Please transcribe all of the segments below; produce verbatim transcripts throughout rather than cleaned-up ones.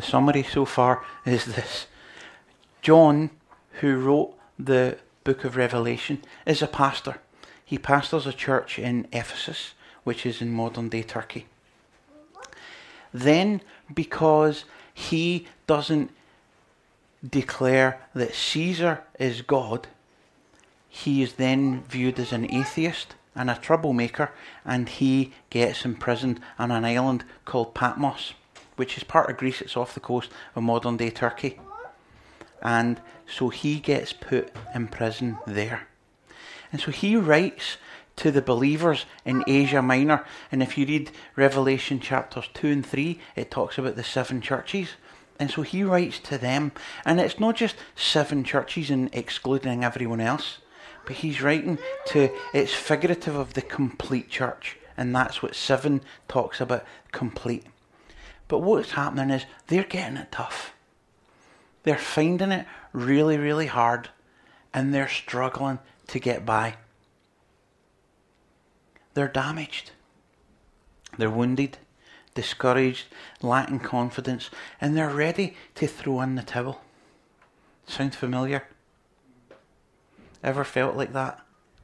summary so far is this. John, who wrote the book of Revelation, is a pastor. He pastors a church in Ephesus, which is in modern day Turkey. Then, because he doesn't declare that Caesar is God, he is then viewed as an atheist and a troublemaker, and he gets imprisoned on an island called Patmos, which is part of Greece. It's off the coast of modern day Turkey. And so he gets put in prison there. And so he writes to the believers in Asia Minor. And if you read Revelation chapters two and three, it talks about the seven churches. And so he writes to them. And it's not just seven churches and excluding everyone else. But he's writing to, it's figurative of the complete church. And that's what seven talks about, complete. But what's happening is they're getting it tough. They're finding it really, really hard. And they're struggling to get by. They're damaged. They're wounded, discouraged, lacking confidence. And they're ready to throw in the towel. Sound familiar? Ever felt like that?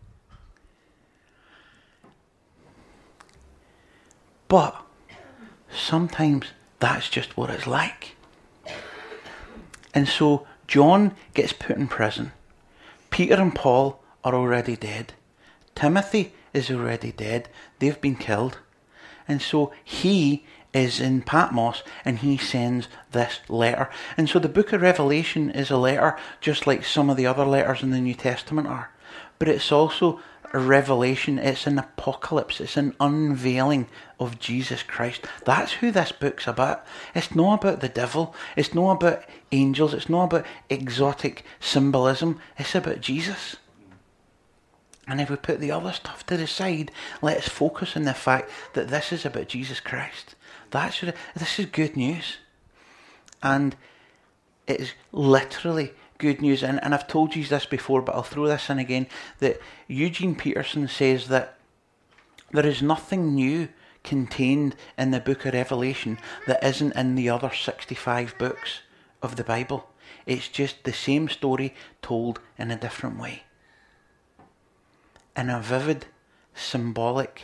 But sometimes that's just what it's like. And so John gets put in prison. Peter and Paul are already dead. Timothy is already dead. They've been killed. And so he is in Patmos and he sends this letter. And so the book of Revelation is a letter just like some of the other letters in the New Testament are. But it's also a revelation. It's an apocalypse. It's an unveiling of Jesus Christ. That's who this book's about. It's not about the devil. It's not about angels. It's not about exotic symbolism. It's about Jesus. And if we put the other stuff to the side, let's focus on the fact that this is about Jesus Christ. That's what it, this is good news. And it is literally good news. And, and I've told you this before, but I'll throw this in again, that Eugene Peterson says that there is nothing new contained in the book of Revelation that isn't in the other sixty-five books of the Bible. It's just the same story told in a different way. In a vivid, symbolic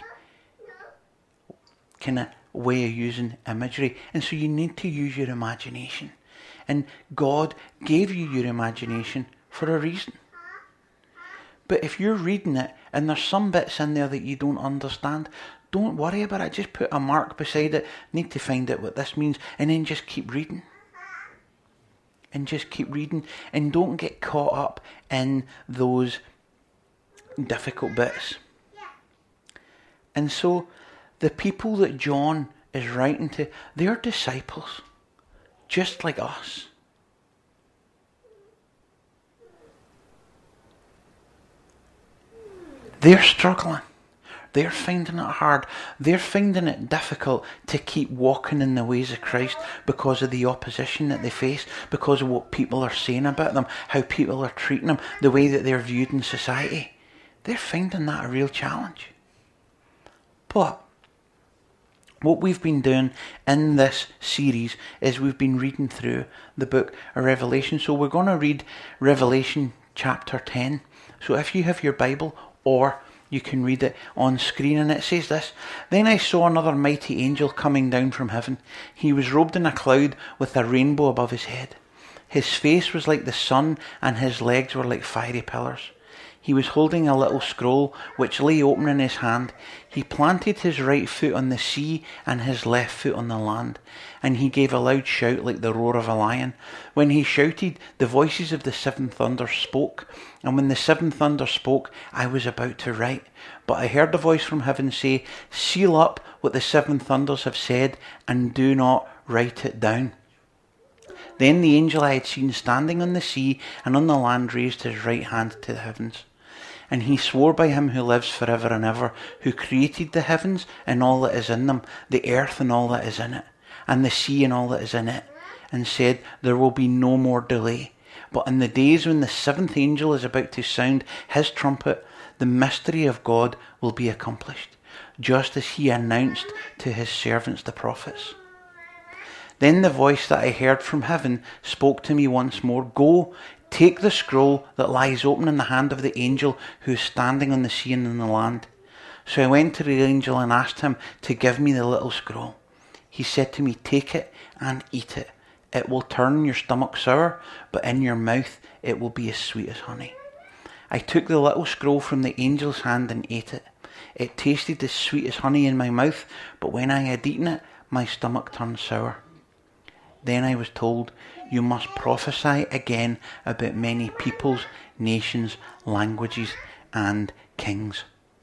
kind of way of using imagery. And so you need to use your imagination. And God gave you your imagination for a reason. But if you're reading it and there's some bits in there that you don't understand, don't worry about it. Just put a mark beside it. Need to find out what this means. And then just keep reading. And just keep reading. And don't get caught up in those difficult bits. And so the people that John is writing to, they're disciples, just like us. They're struggling. They're finding it hard. They're finding it difficult to keep walking in the ways of Christ because of the opposition that they face, because of what people are saying about them, how people are treating them, the way that they're viewed in society. They're finding that a real challenge. But what we've been doing in this series is we've been reading through the book of Revelation. So we're going to read Revelation chapter ten. So if you have your Bible, or you can read it on screen, and it says this: Then I saw another mighty angel coming down from heaven. He was robed in a cloud with a rainbow above his head. His face was like the sun, and his legs were like fiery pillars. He was holding a little scroll which lay open in his hand. He planted his right foot on the sea and his left foot on the land. And he gave a loud shout like the roar of a lion. When he shouted, the voices of the seven thunders spoke. And when the seven thunders spoke, I was about to write. But I heard a voice from heaven say, Seal up what the seven thunders have said and do not write it down. Then the angel I had seen standing on the sea and on the land raised his right hand to the heavens. And he swore by him who lives forever and ever, who created the heavens and all that is in them, the earth and all that is in it, and the sea and all that is in it, and said, There will be no more delay. But in the days when the seventh angel is about to sound his trumpet, the mystery of God will be accomplished, just as he announced to his servants the prophets. Then the voice that I heard from heaven spoke to me once more, "Go, take the scroll that lies open in the hand of the angel who is standing on the sea and in the land." So I went to the angel and asked him to give me the little scroll. He said to me, "Take it and eat it. It will turn your stomach sour, but in your mouth it will be as sweet as honey." I took the little scroll from the angel's hand and ate it. It tasted as sweet as honey in my mouth, but when I had eaten it, my stomach turned sour. Then I was told, "You must prophesy again about many peoples, nations, languages, and kings."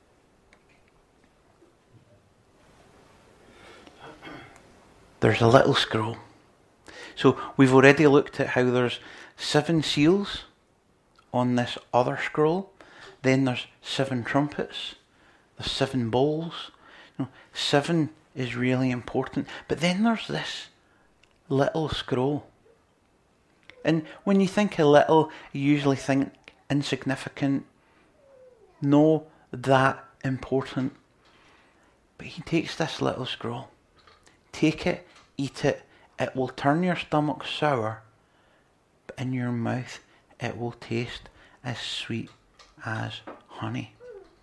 There's a little scroll. So we've already looked at how there's seven seals on this other scroll. Then there's seven trumpets. There's seven bowls. You know, seven is really important. But then there's this little scroll. And when you think of little, you usually think insignificant, no that important. But he takes this little scroll. Take it, eat it. It will turn your stomach sour, but in your mouth it will taste as sweet as honey.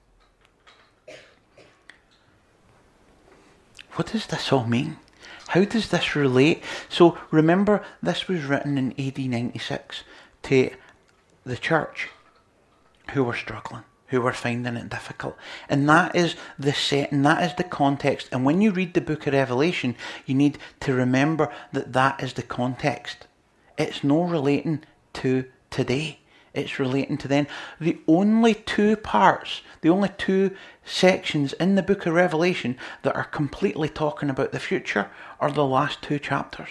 What does this all mean? How does this relate? So remember, this was written in A D ninety-six to the church who were struggling, who were finding it difficult. And that is the setting, that is the context. And when you read the book of Revelation, you need to remember that that is the context. It's no relating to today. It's relating to then. The only two parts, the only two sections in the book of Revelation that are completely talking about the future are the last two chapters.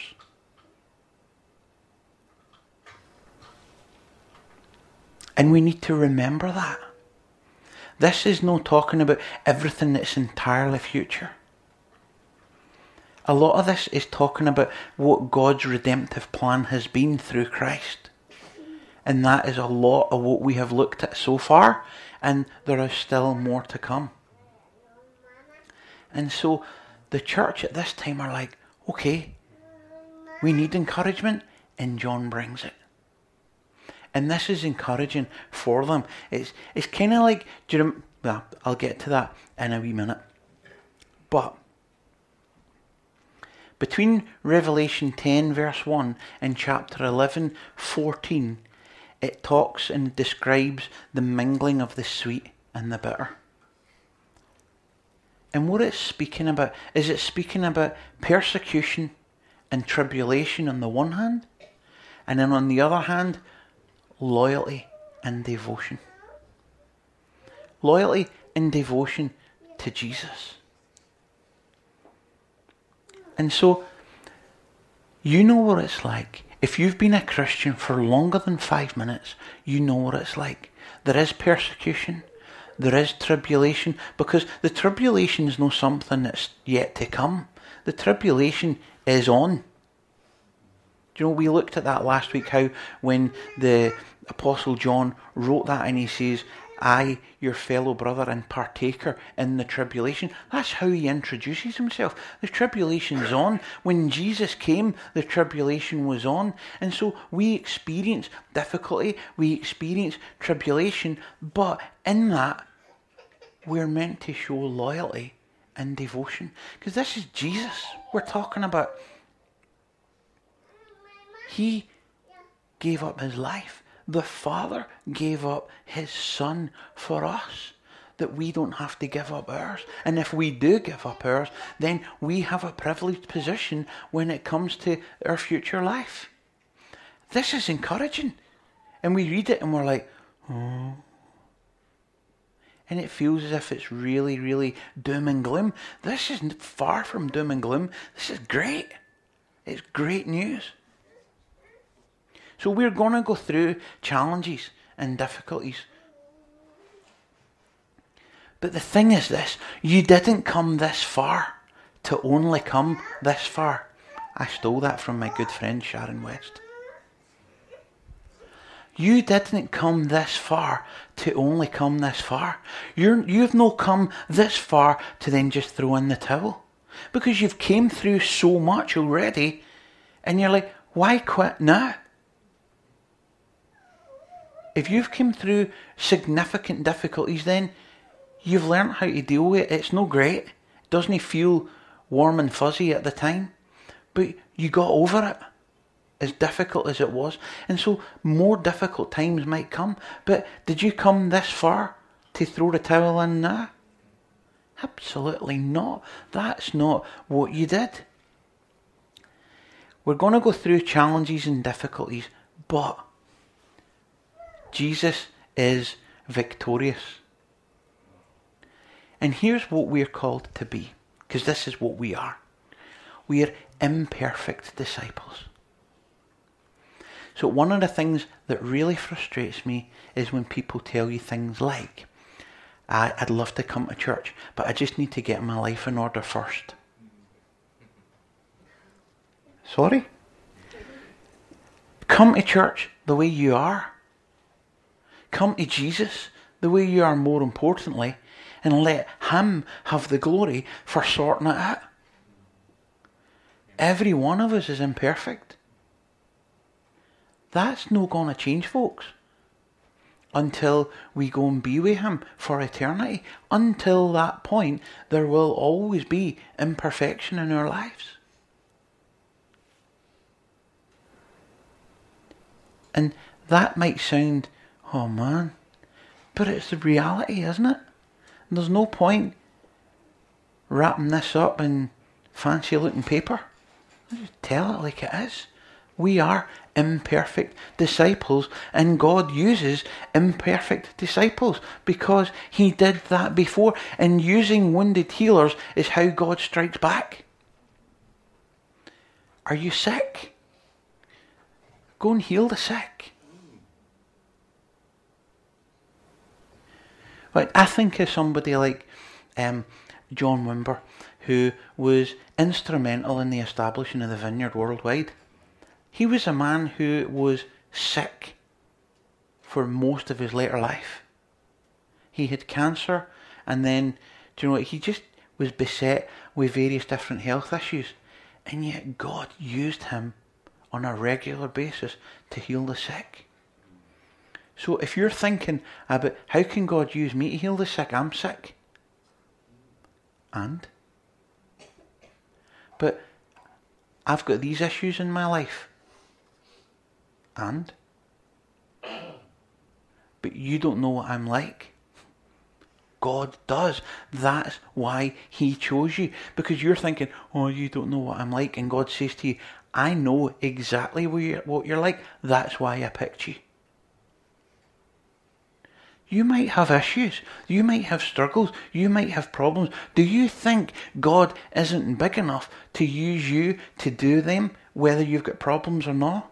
And we need to remember that. This is no talking about everything that's entirely future. A lot of this is talking about what God's redemptive plan has been through Christ. And that is a lot of what we have looked at so far, and there is still more to come. And so the church at this time are like, okay, we need encouragement, and John brings it. And this is encouraging for them. It's it's kind of like, do you know, well, I'll get to that in a wee minute. But between Revelation ten verse one and chapter eleven, fourteen, it talks and describes the mingling of the sweet and the bitter. And what it's speaking about, is it speaking about persecution and tribulation on the one hand, and then on the other hand, loyalty and devotion. Loyalty and devotion to Jesus. And so, you know what it's like. If you've been a Christian for longer than five minutes, you know what it's like. There is persecution. There is tribulation. Because the tribulation is not something that's yet to come. The tribulation is on. Do you know, we looked at that last week, how when the Apostle John wrote that and he says, "I, your fellow brother and partaker in the tribulation." That's how he introduces himself. The tribulation's on. When Jesus came, the tribulation was on. And so we experience difficulty, we experience tribulation, but in that, we're meant to show loyalty and devotion. Because this is Jesus we're talking about. He gave up his life. The Father gave up his Son for us, that we don't have to give up ours. And if we do give up ours, then we have a privileged position when it comes to our future life. This is encouraging. And we read it and we're like, oh. And it feels as if it's really, really doom and gloom. This is far from doom and gloom. This is great. It's great news. So we're going to go through challenges and difficulties. But the thing is this, you didn't come this far to only come this far. I stole that from my good friend Sharon West. You didn't come this far to only come this far. You're, you've not come this far to then just throw in the towel. Because you've came through so much already, And you're like, why quit now? If you've come through significant difficulties, then you've learned how to deal with it. It's no great. It doesn't feel warm and fuzzy at the time. But you got over it, as difficult as it was. And so more difficult times might come. But did you come this far to throw the towel in now? Absolutely not. That's not what you did. We're going to go through challenges and difficulties, but Jesus is victorious. And here's what we're called to be, because this is what we are. We are imperfect disciples. So one of the things that really frustrates me is when people tell you things like, I'd love to come to church, but I just need to get my life in order first. Sorry? Come to church the way you are. Come to Jesus the way you are, more importantly, and let him have the glory for sorting it out. Every one of us is imperfect. That's not going to change, folks, until we go and be with him for eternity. Until that point, there will always be imperfection in our lives. And that might sound, oh man, but it's the reality, isn't it? And there's no point wrapping this up in fancy looking paper. Just tell it like it is. We are imperfect disciples, and God uses imperfect disciples because he did that before. And using wounded healers is how God strikes back. Are you sick? Go and heal the sick. Right, I think of somebody like um, John Wimber, who was instrumental in the establishing of the Vineyard worldwide. He was a man who was sick for most of his later life. He had cancer, and then, do you know what, he just was beset with various different health issues. And yet God used him on a regular basis to heal the sick. So if you're thinking about how can God use me to heal the sick, I'm sick. And? But I've got these issues in my life. And? But you don't know what I'm like. God does. That's why he chose you. Because you're thinking, oh, you don't know what I'm like. And God says to you, I know exactly what you're, what you're like. That's why I picked you. You might have issues. You might have struggles. You might have problems. Do you think God isn't big enough to use you to do them, whether you've got problems or not?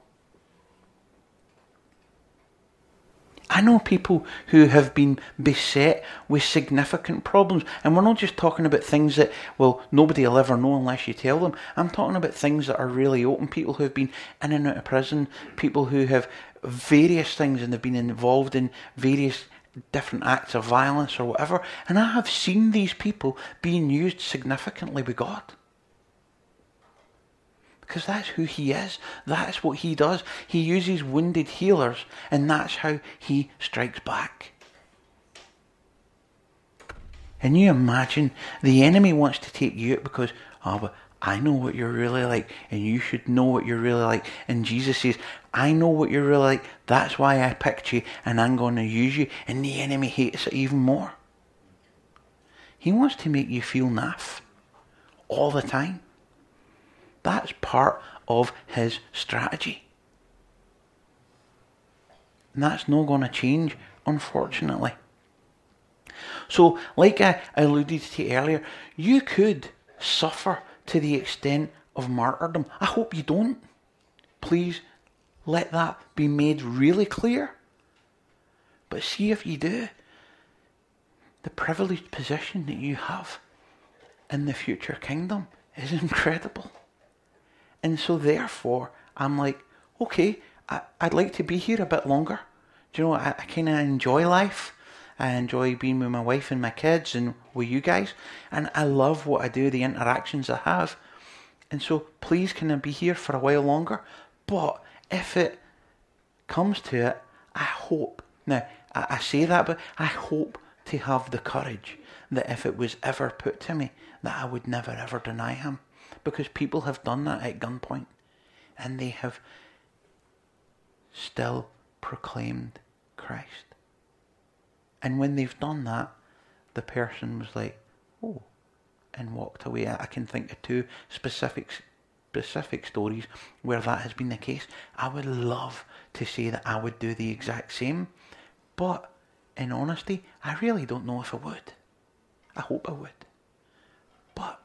I know people who have been beset with significant problems. And we're not just talking about things that, well, nobody will ever know unless you tell them. I'm talking about things that are really open. People who have been in and out of prison. People who have various things and they've been involved in various different acts of violence or whatever. And I have seen these people being used significantly with God. Because that's who he is. That's what he does. He uses wounded healers, and that's how he strikes back. And you imagine the enemy wants to take you out because, oh, but I know what you're really like, and you should know what you're really like. And Jesus says, I know what you're really like. That's why I picked you, and I'm going to use you. And the enemy hates it even more. He wants to make you feel naff all the time. That's part of his strategy. And that's not going to change, unfortunately. So, like I alluded to earlier, you could suffer to the extent of martyrdom. I hope you don't. Please let that be made really clear. But see if you do, the privileged position that you have in the future kingdom is incredible. And so therefore, I'm like, okay, I, I'd like to be here a bit longer. Do you know, I, I kind of enjoy life. I enjoy being with my wife and my kids and with you guys. And I love what I do, the interactions I have. And so please can I be here for a while longer? But if it comes to it, I hope, now I, I say that, but I hope to have the courage that if it was ever put to me, that I would never ever deny him. Because people have done that at gunpoint, and they have still proclaimed Christ. And when they've done that, the person was like, oh, and walked away. I can think of two specific specific stories where that has been the case. I would love to say that I would do the exact same, but in honesty, I really don't know if I would. I hope I would. But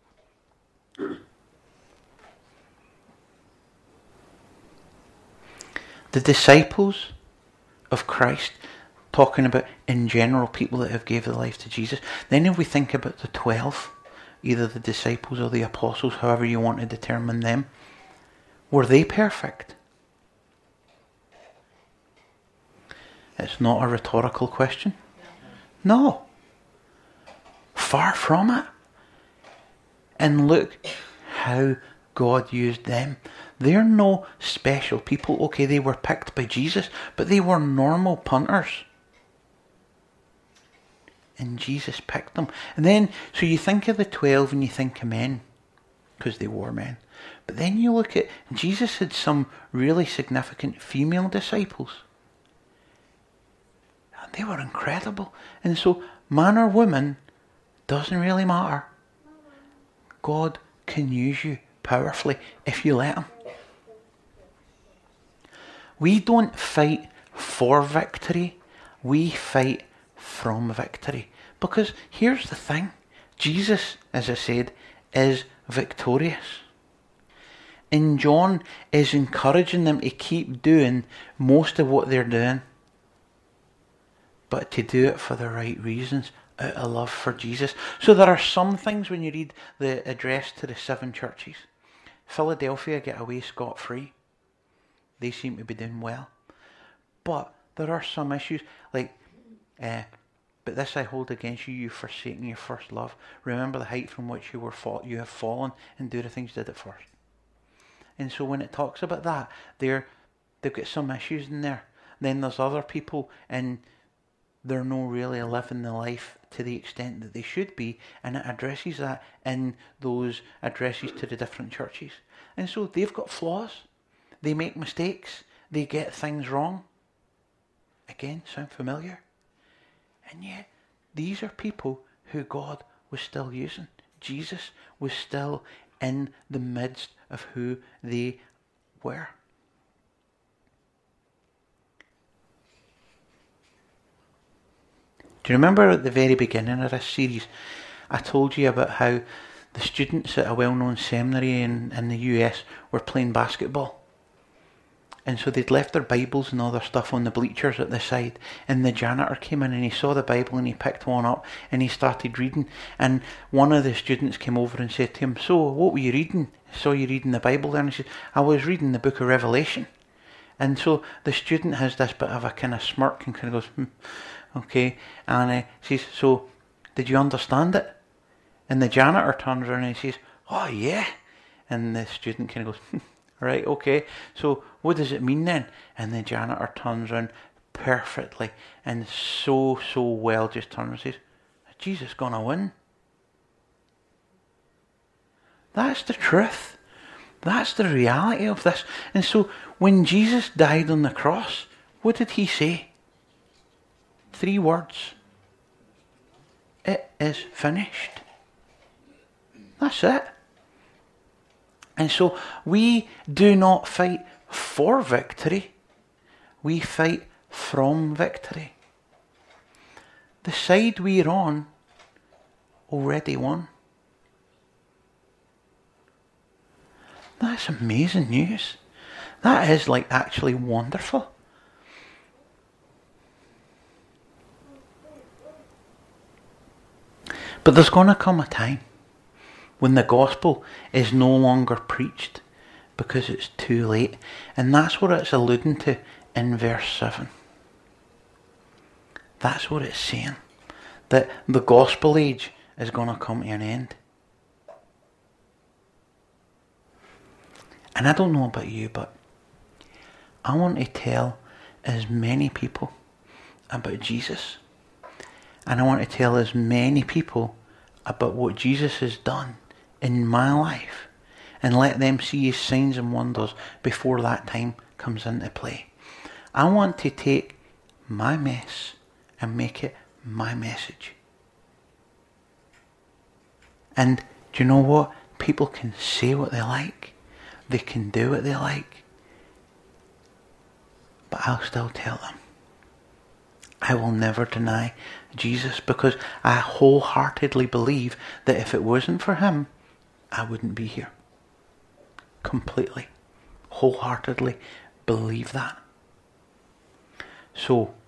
the disciples of Christ, talking about in general people that have gave their life to Jesus, then if we think about the twelve, either the disciples or the apostles, however you want to determine them, were they perfect? It's not a rhetorical question. No. Far from it. And look how God used them. They're no special people. Okay, they were picked by Jesus, but they were normal punters. And Jesus picked them. And then, so you think of the twelve and you think of men, because they were men. But then you look at, Jesus had some really significant female disciples. And they were incredible. And so, man or woman, doesn't really matter. God can use you powerfully if you let him. We don't fight for victory. We fight from victory. Because here's the thing. Jesus, as I said, is victorious. And John is encouraging them to keep doing most of what they're doing, but to do it for the right reasons, out of love for Jesus. So there are some things when you read the address to the seven churches. Philadelphia get away scot-free. They seem to be doing well. But there are some issues, like, uh, but this I hold against you, you forsaking your first love. Remember the height from which you were fall, you have fallen, and do the things you did at first. And so when it talks about that, they're, they've got some issues in there. Then there's other people, and they're not really living the life to the extent that they should be, and it addresses that in those addresses to the different churches. And so they've got flaws. They make mistakes. They get things wrong. Again, sound familiar? And yet, these are people who God was still using. Jesus was still in the midst of who they were. Do you remember at the very beginning of this series, I told you about how the students at a well-known seminary in, in the U S were playing basketball? And so they'd left their Bibles and all their stuff on the bleachers at the side. And the janitor came in and he saw the Bible and he picked one up and he started reading. And one of the students came over and said to him, so what were you reading? I saw you reading the Bible there. And he said, I was reading the book of Revelation. And so the student has this bit of a kind of smirk and kind of goes, hmm, okay. And uh, says, so did you understand it? And the janitor turns around and he says, oh yeah. And the student kind of goes, hmm. Right, okay, so what does it mean then? And the janitor turns around perfectly and so, so well just turns and says, is Jesus going to win? That's the truth. That's the reality of this. And so when Jesus died on the cross, what did he say? Three words. It is finished. That's it. And so we do not fight for victory. We fight from victory. The side we're on already won. That's amazing news. That is like actually wonderful. But there's going to come a time when the gospel is no longer preached because it's too late. And that's what it's alluding to in verse seven. That's what it's saying. That the gospel age is going to come to an end. And I don't know about you, but I want to tell as many people about Jesus. And I want to tell as many people about what Jesus has done in my life. And let them see his signs and wonders before that time comes into play. I want to take my mess and make it my message. And do you know what? People can say what they like. They can do what they like. But I'll still tell them. I will never deny Jesus, because I wholeheartedly believe that if it wasn't for him, I wouldn't be here. Completely. Wholeheartedly believe that. So,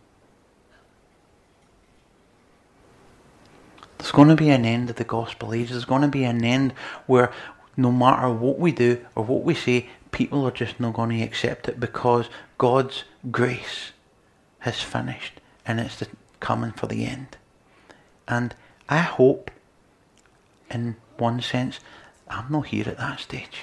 there's going to be an end of the gospel age. There's going to be an end where no matter what we do or what we say, people are just not going to accept it, because God's grace has finished and it's the coming for the end. And I hope, in one sense, I'm not here at that stage.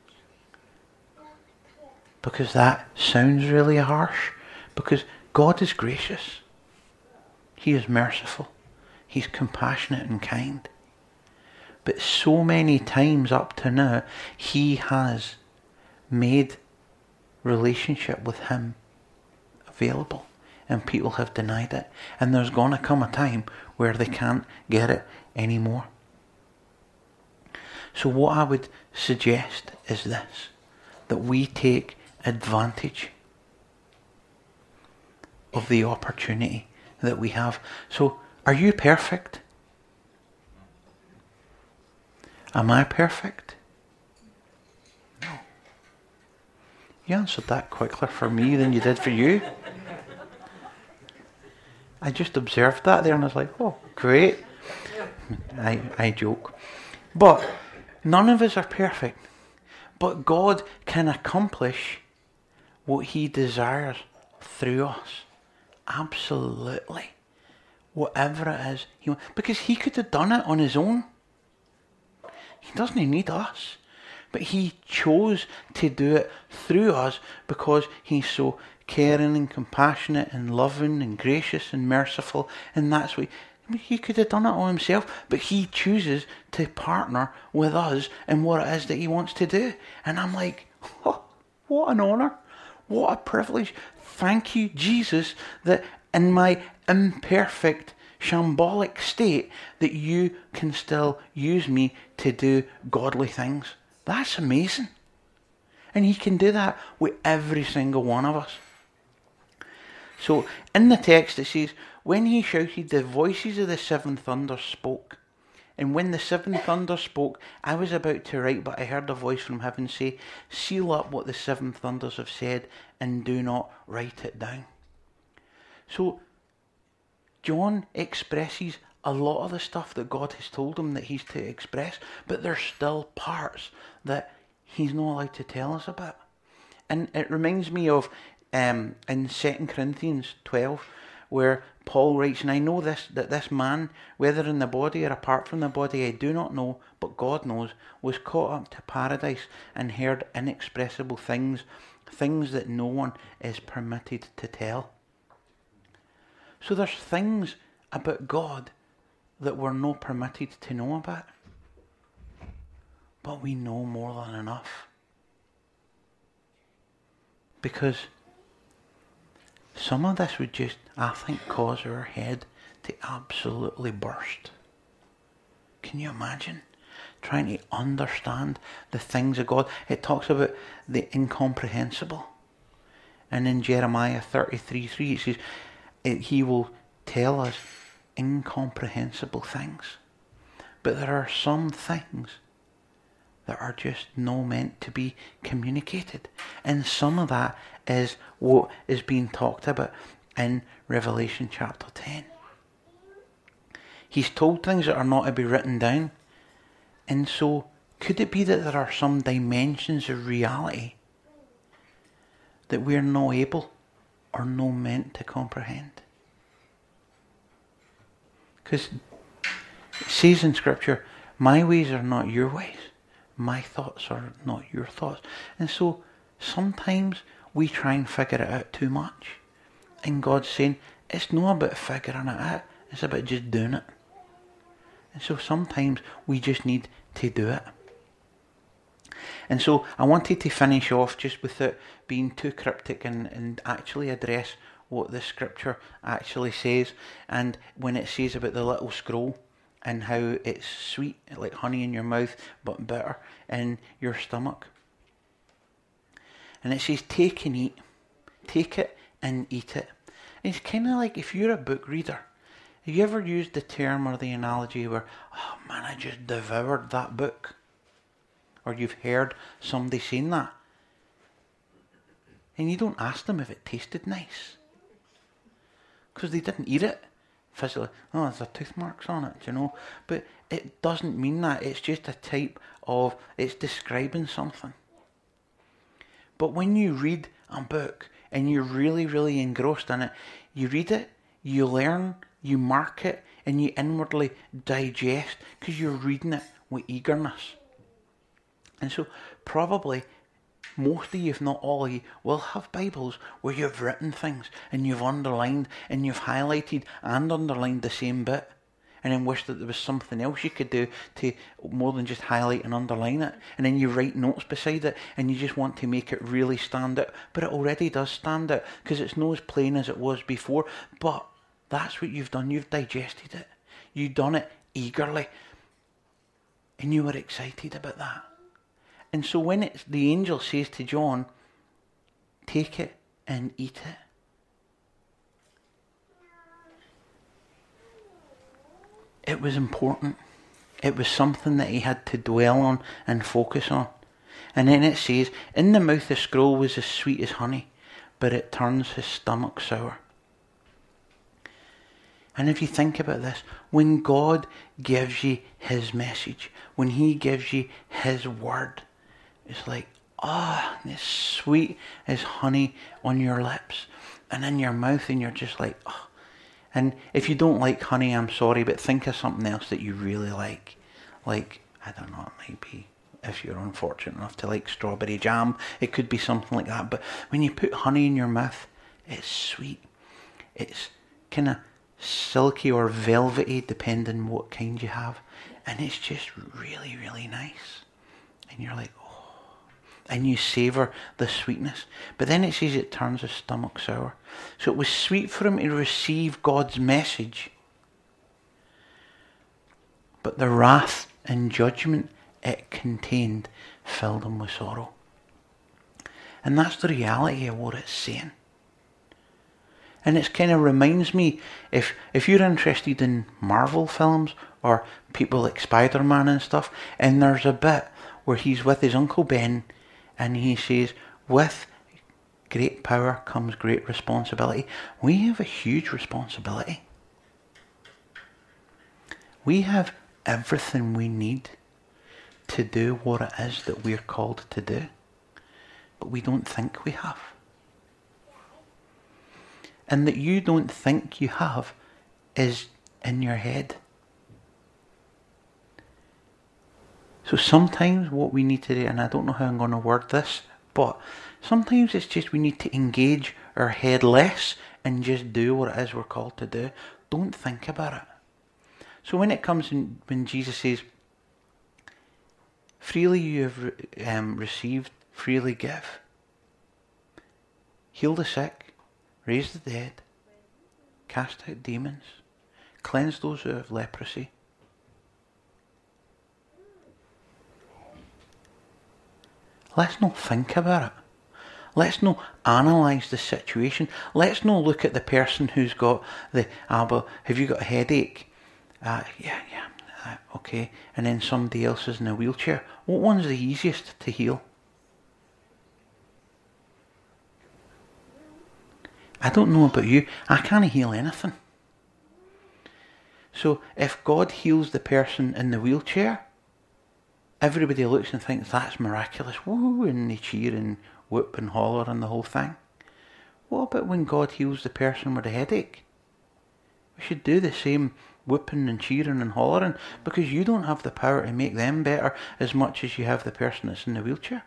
Because that sounds really harsh. Because God is gracious. He is merciful. He's compassionate and kind. But so many times up to now, he has made relationship with him available. And people have denied it. And there's going to come a time where they can't get it anymore. So what I would suggest is this. That we take advantage of the opportunity that we have. So, are you perfect? Am I perfect? No. You answered that quicker for me than you did for you. I just observed that there and I was like, oh, great. I, I joke. But none of us are perfect. But God can accomplish what he desires through us. Absolutely. Whatever it is. He, because he could have done it on his own. He doesn't need us. But he chose to do it through us because he's so caring and compassionate and loving and gracious and merciful. And that's what he, he could have done it all himself. But he chooses to partner with us in what it is that he wants to do. And I'm like, oh, what an honour. What a privilege. Thank you, Jesus, that in my imperfect, shambolic state, that you can still use me to do godly things. That's amazing. And he can do that with every single one of us. So, in the text it says, when he shouted, the voices of the seven thunders spoke. And when the seven thunders spoke, I was about to write, but I heard a voice from heaven say, seal up what the seven thunders have said, and do not write it down. So, John expresses a lot of the stuff that God has told him that he's to express, but there's still parts that he's not allowed to tell us about. And it reminds me of um, in Second Corinthians twelve, where Paul writes, and I know this, that this man, whether in the body or apart from the body, I do not know, but God knows, was caught up to paradise and heard inexpressible things, things that no one is permitted to tell. So there's things about God that we're not permitted to know about. But we know more than enough. Because some of this would just, I think, cause our head to absolutely burst. Can you imagine? Trying to understand the things of God. It talks about the incomprehensible. And in Jeremiah thirty-three three it says, it, he will tell us incomprehensible things. But there are some things that are just not meant to be communicated. And some of that is what is being talked about in Revelation chapter ten. He's told things that are not to be written down. And so, could it be that there are some dimensions of reality that we're not able or not meant to comprehend? Because it says in Scripture, my ways are not your ways, my thoughts are not your thoughts. And so sometimes we try and figure it out too much. And God's saying, it's not about figuring it out, it's about just doing it. And so sometimes we just need to do it. And so I wanted to finish off just without being too cryptic and, and actually address what the scripture actually says. And when it says about the little scroll and how it's sweet, like honey in your mouth, but bitter in your stomach. And it says, take and eat. Take it and eat it. And it's kind of like if you're a book reader. Have you ever used the term or the analogy where, oh man, I just devoured that book? Or you've heard somebody saying that. And you don't ask them if it tasted nice. Because they didn't eat it physically. Oh, there's a tooth marks on it, you know. But it doesn't mean that. It's just a type of, it's describing something. But when you read a book and you're really, really engrossed in it, you read it, you learn, you mark it, and you inwardly digest because you're reading it with eagerness. And so probably most of you, if not all of you, will have Bibles where you've written things and you've underlined and you've highlighted and underlined the same bit, and then wish that there was something else you could do to more than just highlight and underline it. And then you write notes beside it and you just want to make it really stand out. But it already does stand out because it's not as plain as it was before. But that's what you've done. You've digested it. You've done it eagerly. And you were excited about that. And so when it's, the angel says to John, take it and eat it. It was important. It was something that he had to dwell on and focus on. And then it says, in the mouth the scroll was as sweet as honey, but it turns his stomach sour. And if you think about this, when God gives you his message, when he gives you his word, it's like, ah, oh, it's sweet as honey on your lips and in your mouth, and you're just like, oh. And if you don't like honey, I'm sorry, but think of something else that you really like. Like, I don't know, it might be, if you're unfortunate enough to like strawberry jam, it could be something like that. But when you put honey in your mouth, it's sweet. It's kind of silky or velvety, depending what kind you have. And it's just really, really nice. And you're like, oh. And you savour the sweetness. But then it says it turns his stomach sour. So it was sweet for him to receive God's message. But the wrath and judgment it contained filled him with sorrow. And that's the reality of what it's saying. And it kind of reminds me, if if you're interested in Marvel films or people like Spider-Man and stuff, and there's a bit where he's with his Uncle Ben and he says, with great power comes great responsibility. We have a huge responsibility. We have everything we need to do what it is that we're called to do. But we don't think we have. And that you don't think you have is in your head. So sometimes what we need to do, and I don't know how I'm going to word this, but sometimes it's just we need to engage our head less and just do what it is we're called to do. Don't think about it. So when it comes in, when Jesus says, freely you have um, received, freely give. Heal the sick, raise the dead, cast out demons, cleanse those who have leprosy. Let's not think about it. Let's not analyse the situation. Let's not look at the person who's got the, ah, well, have you got a headache? Uh, yeah, yeah, uh, okay. And then somebody else is in a wheelchair. What one's the easiest to heal? I don't know about you. I can't heal anything. So if God heals the person in the wheelchair, everybody looks and thinks that's miraculous. Woo, and they cheer and whoop and holler and the whole thing. What about when God heals the person with a headache? We should do the same whooping and cheering and hollering, because you don't have the power to make them better as much as you have the person that's in the wheelchair.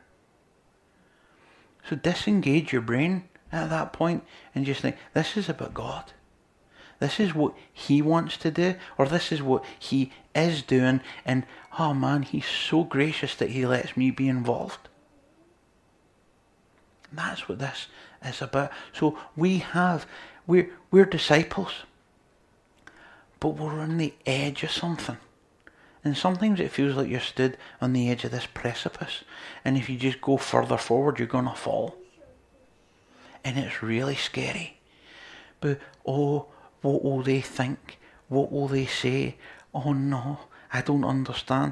So disengage your brain at that point and just think, this is about God. This is what he wants to do, or this is what he is doing, and oh man, he's so gracious that he lets me be involved. And that's what this is about. So we have, we're, we're disciples, but we're on the edge of something. And sometimes it feels like you're stood on the edge of this precipice, and if you just go further forward, you're going to fall. And it's really scary. But, oh, what will they think? What will they say? Oh no, I don't understand.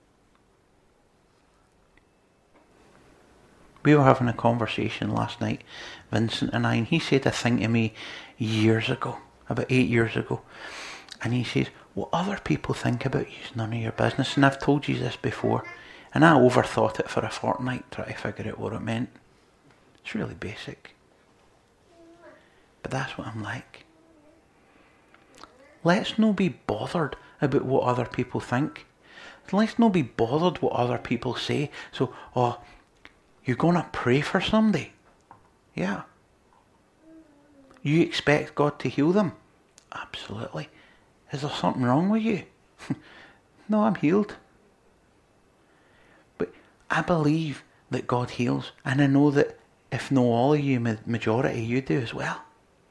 We were having a conversation last night, Vincent and I, and he said a thing to me years ago, about eight years ago. And he says, what other people think about you is none of your business. And I've told you this before, and I overthought it for a fortnight trying to figure out what it meant. It's really basic. But that's what I'm like. Let's not be bothered about what other people think. Let's not be bothered what other people say. So, oh, you're going to pray for somebody? Yeah. You expect God to heal them? Absolutely. Is there something wrong with you? No, I'm healed. But I believe that God heals, and I know that if not all of you, majority you do as well.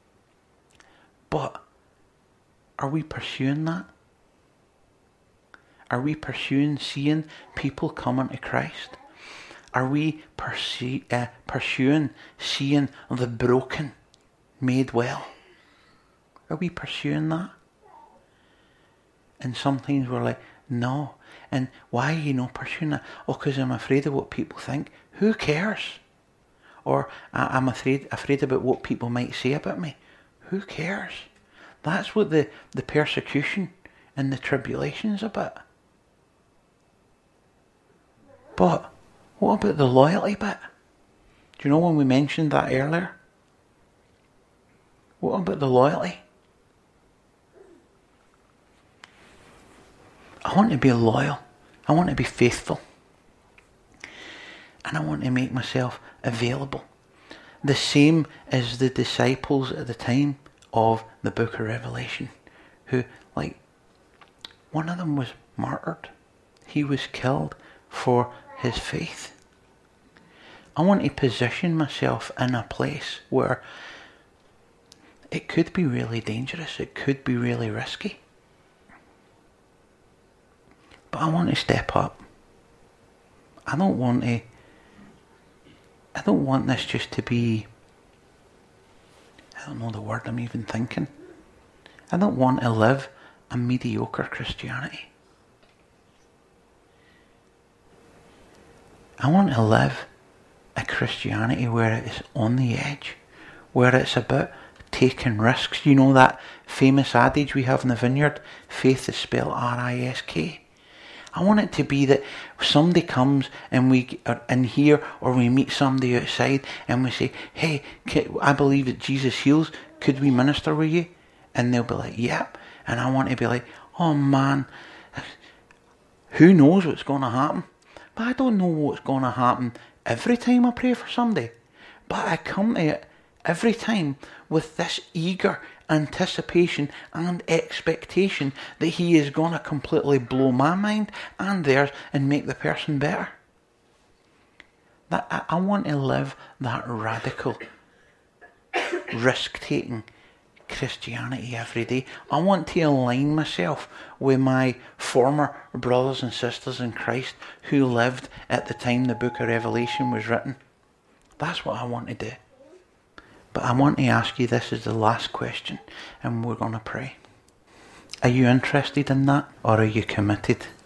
But are we pursuing that? Are we pursuing seeing people coming to Christ? Are we pursu- uh, pursuing seeing the broken made well? Are we pursuing that? And sometimes we're like, no. And why are you not pursuing that? Oh, because I'm afraid of what people think. Who cares? Or I'm afraid afraid about what people might say about me. Who cares? That's what the, the persecution and the tribulation is about. But what about the loyalty bit? Do you know when we mentioned that earlier? What about the loyalty? I want to be loyal. I want to be faithful. And I want to make myself available. The same as the disciples at the time of the book of Revelation, who, like, one of them was martyred. He was killed for his faith. I want to position myself in a place where it could be really dangerous, it could be really risky. But I want to step up. I don't want to I don't want this just to be, I don't know the word I'm even thinking. I don't want to live a mediocre Christianity. I want to live a Christianity where it is on the edge, where it's about taking risks. You know that famous adage we have in the Vineyard, faith is spelled R I S K. I want it to be that somebody comes and we are in here, or we meet somebody outside and we say, hey, I believe that Jesus heals, could we minister with you? And they'll be like, yep. And I want to be like, oh man, who knows what's going to happen? But I don't know what's going to happen every time I pray for somebody. But I come to it every time with this eager anticipation and expectation that he is going to completely blow my mind and theirs and make the person better. That I, I want to live that radical, risk-taking Christianity every day. I want to align myself with my former brothers and sisters in Christ who lived at the time the book of Revelation was written. That's what I want to do. But I want to ask you, this is the last question, and we're going to pray. Are you interested in that, or are you committed